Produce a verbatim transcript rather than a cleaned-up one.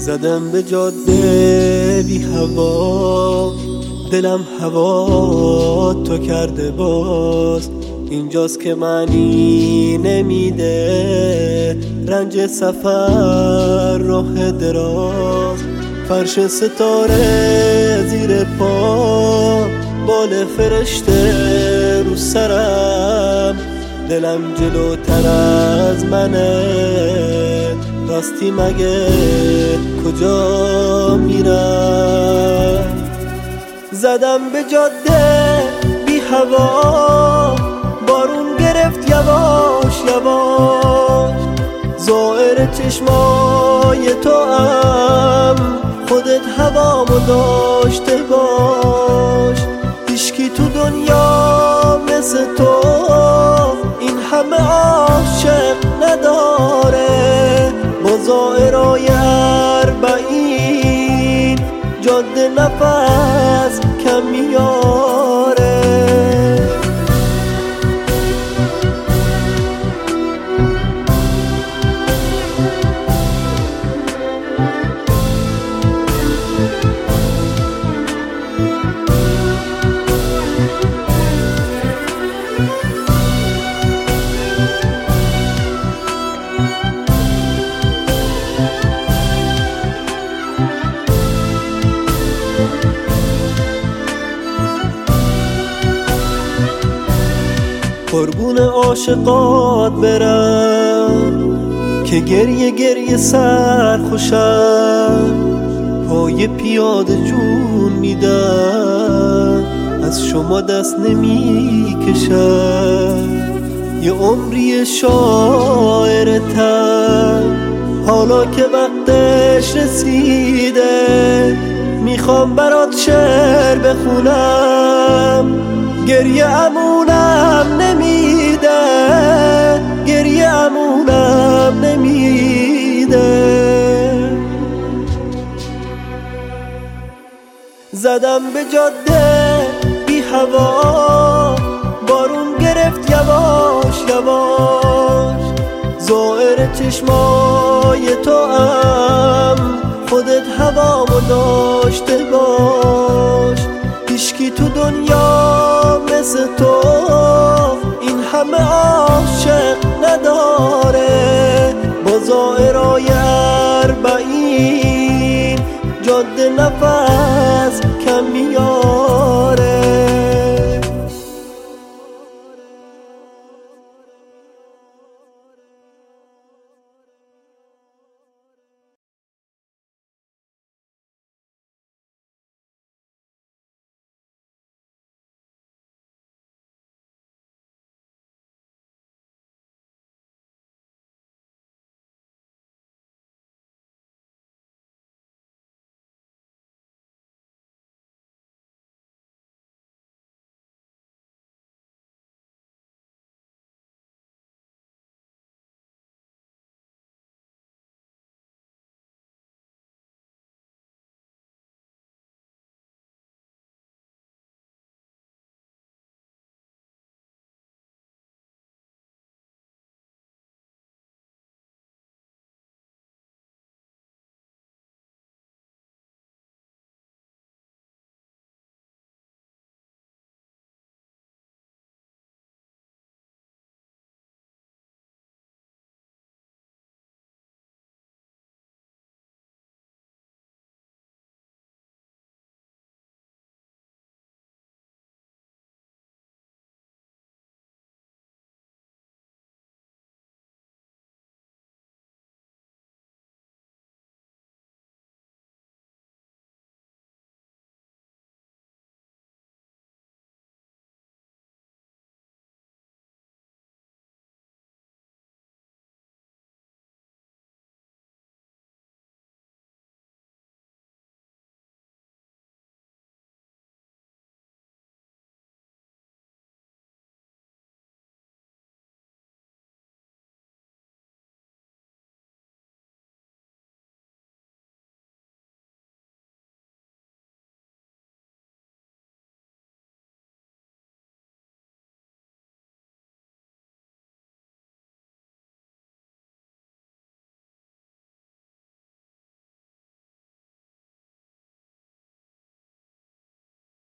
زدم به جاده بی هوا، دلم هوا تو کرده باز. اینجاست که معنی نمیده رنج سفر راه دراز. فرش ستاره زیر پا، بال فرشته رو سرم، دلم جلوتر از منه، راستی مگه کجا میرم؟ زدم به جاده بی هوا، بارون گرفت یواش یواش. زائر چشمای تو هم خودت هوامو داشته باش. هیچکی تو دنیا مثل تو این همه عاشق نداره. با زائرای اربعین جاده نفس کم میاره. قربون عاشقات برم که گریه گریه سر خوشم. پای پیاده جون میدم از شما دست نمی کشم. یه عمری شاعرتم حالا که وقتش رسیده. میخوام برات شعر بخونم، گریه امونم نمیده، گریه امونم نمیده. زدم به جاده بی هوا، بارون گرفت یواش یواش. زائر چشمای تو هم خودت هوامو داشته باش. هیچکی تو دنیا مثل تو این همه عاشق نداره. با زائرای اربعین جاده نفس کم میاره.